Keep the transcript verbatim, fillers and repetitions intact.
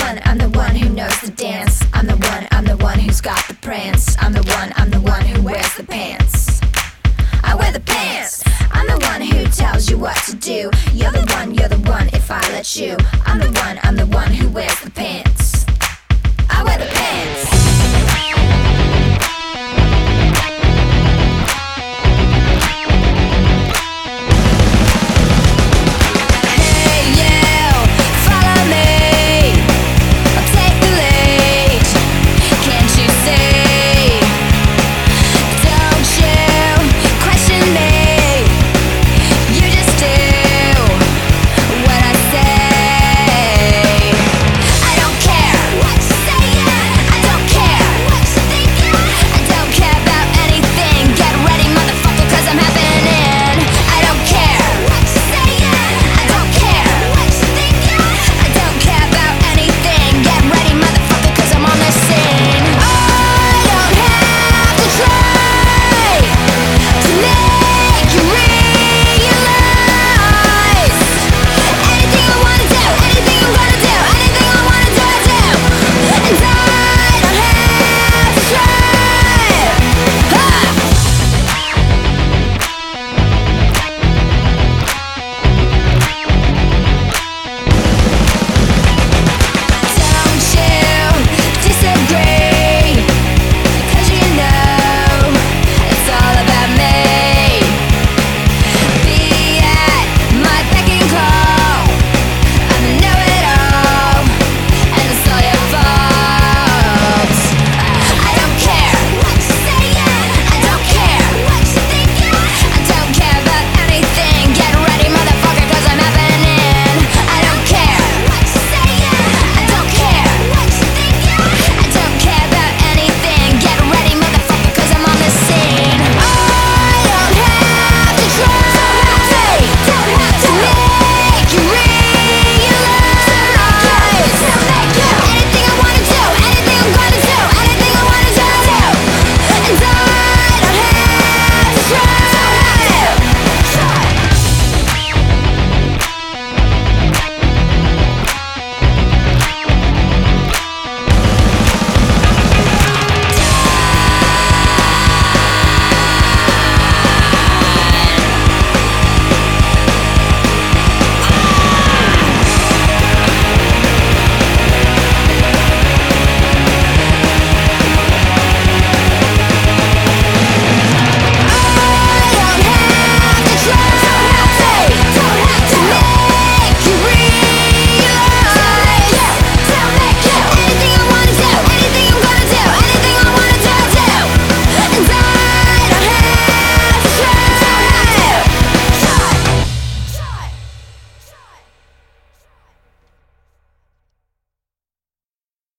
one, I'm the one who knows the dance. I'm the one, I'm the one who's got the prance. I'm the one, I'm the one who wears the pants. I wear the pants. I'm the one who tells you what to do. You're the one, you're the one if I let you. I'm the one, I'm the one who wears the pants.